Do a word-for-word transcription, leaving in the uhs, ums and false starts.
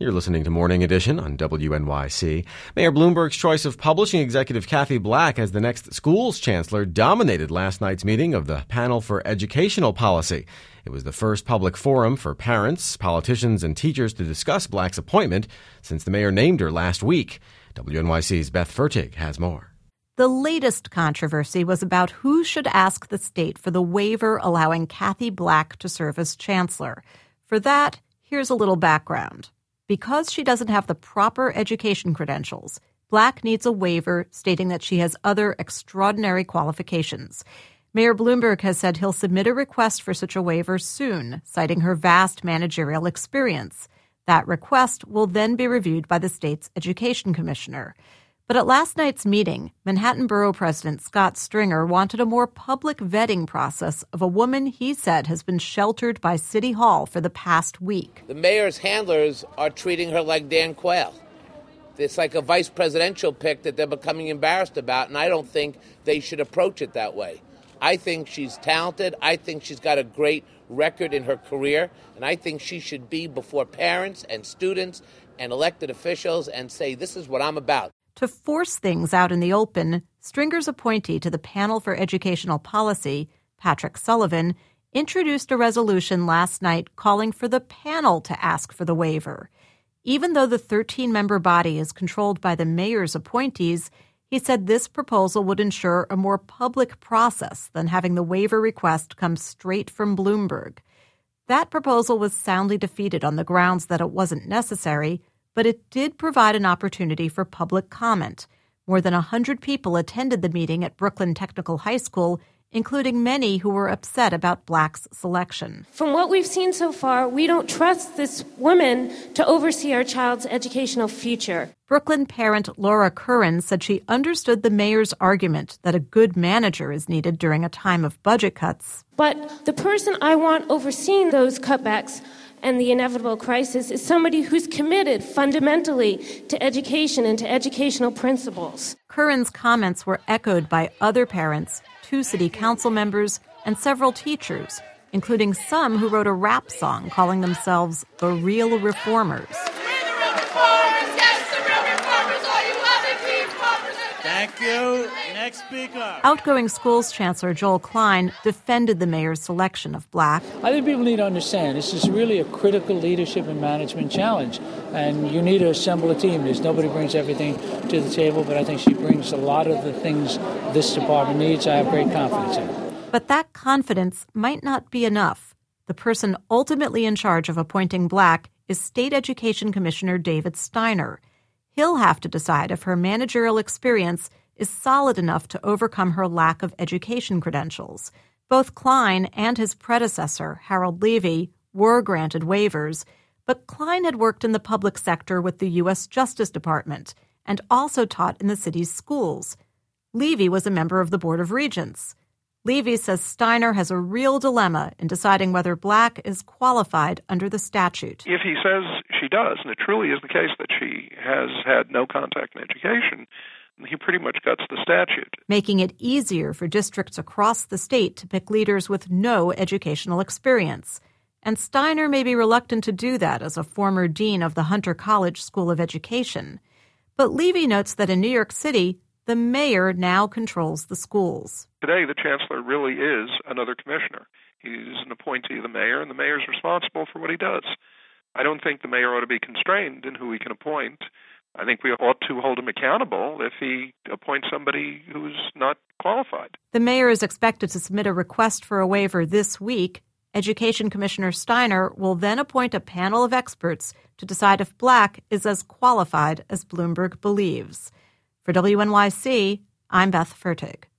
You're listening to Morning Edition on W N Y C. Mayor Bloomberg's choice of publishing executive Kathy Black as the next schools chancellor dominated last night's meeting of the Panel for Educational Policy. It was the first public forum for parents, politicians, and teachers to discuss Black's appointment since the mayor named her last week. W N Y C's Beth Fertig has more. The latest controversy was about who should ask the state for the waiver allowing Kathy Black to serve as chancellor. For that, here's a little background. Because she doesn't have the proper education credentials, Black needs a waiver stating that she has other extraordinary qualifications. Mayor Bloomberg has said he'll submit a request for such a waiver soon, citing her vast managerial experience. That request will then be reviewed by the state's education commissioner. But at last night's meeting, Manhattan Borough President Scott Stringer wanted a more public vetting process of a woman he said has been sheltered by City Hall for the past week. The mayor's handlers are treating her like Dan Quayle. It's like a vice presidential pick that they're becoming embarrassed about, and I don't think they should approach it that way. I think she's talented. I think she's got a great record in her career, and I think she should be before parents and students and elected officials and say, this is what I'm about. To force things out in the open, Stringer's appointee to the Panel for Educational Policy, Patrick Sullivan, introduced a resolution last night calling for the panel to ask for the waiver. Even though the thirteen-member body is controlled by the mayor's appointees, he said this proposal would ensure a more public process than having the waiver request come straight from Bloomberg. That proposal was soundly defeated on the grounds that it wasn't necessary, but it did provide an opportunity for public comment. More than one hundred people attended the meeting at Brooklyn Technical High School, including many who were upset about Black's selection. From what we've seen so far, we don't trust this woman to oversee our child's educational future. Brooklyn parent Laura Curran said she understood the mayor's argument that a good manager is needed during a time of budget cuts. But the person I want overseeing those cutbacks and the inevitable crisis is somebody who's committed fundamentally to education and to educational principles. Curran's comments were echoed by other parents, two city council members, and several teachers, including some who wrote a rap song calling themselves the Real Reformers. Thank you. Next speaker. Outgoing schools chancellor Joel Klein defended the mayor's selection of Black. I think people need to understand this is really a critical leadership and management challenge, and you need to assemble a team. There's nobody brings everything to the table, but I think she brings a lot of the things this department needs. I have great confidence in her. But that confidence might not be enough. The person ultimately in charge of appointing Black is State Education Commissioner David Steiner. He'll have to decide if her managerial experience is solid enough to overcome her lack of education credentials. Both Klein and his predecessor, Harold Levy, were granted waivers, but Klein had worked in the public sector with the U S Justice Department and also taught in the city's schools. Levy was a member of the Board of Regents. Levy says Steiner has a real dilemma in deciding whether Black is qualified under the statute. If he says she does, and it truly is the case that she has had no contact in education, he pretty much guts the statute. Making it easier for districts across the state to pick leaders with no educational experience. And Steiner may be reluctant to do that as a former dean of the Hunter College School of Education. But Levy notes that in New York City, the mayor now controls the schools. Today, the chancellor really is another commissioner. He's an appointee of the mayor, and the mayor is responsible for what he does. I don't think the mayor ought to be constrained in who he can appoint. I think we ought to hold him accountable if he appoints somebody who's not qualified. The mayor is expected to submit a request for a waiver this week. Education Commissioner Steiner will then appoint a panel of experts to decide if Black is as qualified as Bloomberg believes. For W N Y C, I'm Beth Fertig.